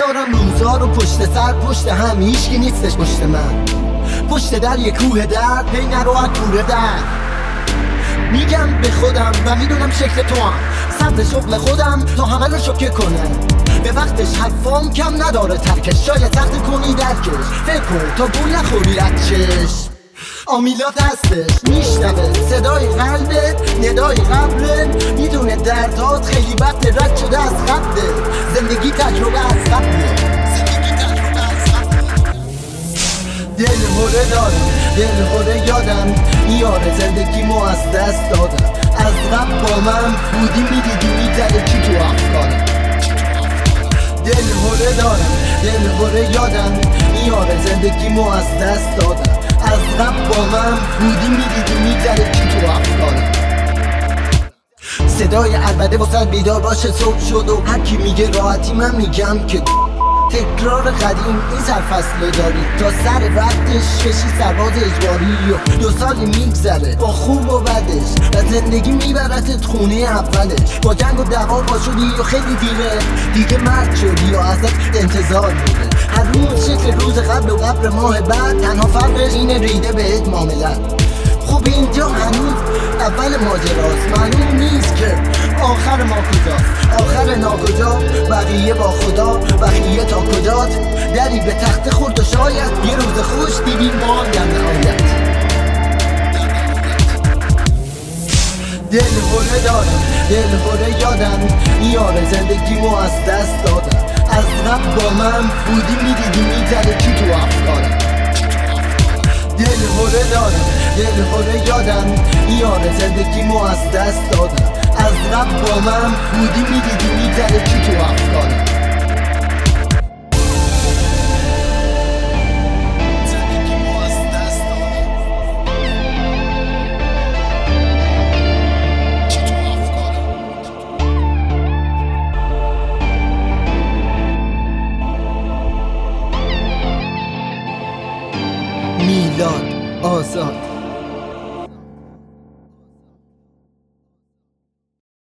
دارم روزا رو پشت سر پشت هم، هیچکی نیستش پشت من. پشت در یه کوه درد، پی نرو از کوره در. میگم به خودم و میدونم شکل تو هم سبت شغل خودم تا همه رو شوکه کنم. به وقتش حرفام کم نداره ترکش، شاید سخت کنی درکش. فکر کن تا گول نخوری از چشم. آمیلات هستش میشنوه صدای قلبت، ندای قبلت، میدونه دردات خیلی وقت رد شده از قبله. زندگی تجربه از قبله. دل هوره دارم، دل هوره یادم میاره زندگیمو از دست دادم. از قبل با من بودی میدیدی میتره کی تو افکارم. دل هوره دارم، دل هوره یادم میاره زندگیمو از دست دادم. از قبل با من بودی میدیدی میتره کی تو افکارم. صدای عربده واسه بیدار باشه صبح شد و هر کی میگه راحتی من میگم که تکرار قدیم این سرفصله داری تا سر وقتش کشی سرباز اجباری. و 2 سالی میگذره با خوب و بدش و زندگی میبرتت خونه اولش. با جنگ و دعوا با شدی و خیلی دیگه مرد شدی و ازت انتظار میره هر روز شکل روز قبل و قبل ماه بعد. تنها فرقش اینه ریده بهت معاملت. خب اینجا هنوز اول ماجراست، معلوم نیست که آخر ما کجاست. آخر ناکجا بقیه با خدا، بقیه تا کجات. دری به تخت خورد و شاید یه روز خوش دیدیم ما در نهایت. دل هوره دارم، دل هوره یادم میاره زندگیمو از دست دادم. از قبل با من بودی میدیدی میتره کی تو افکارم. دل هوره دارم، دل هوره یادم میاره زندگیمو از دست دادم. از قبل با من بودی میدیدی میتره کی تو افکارم.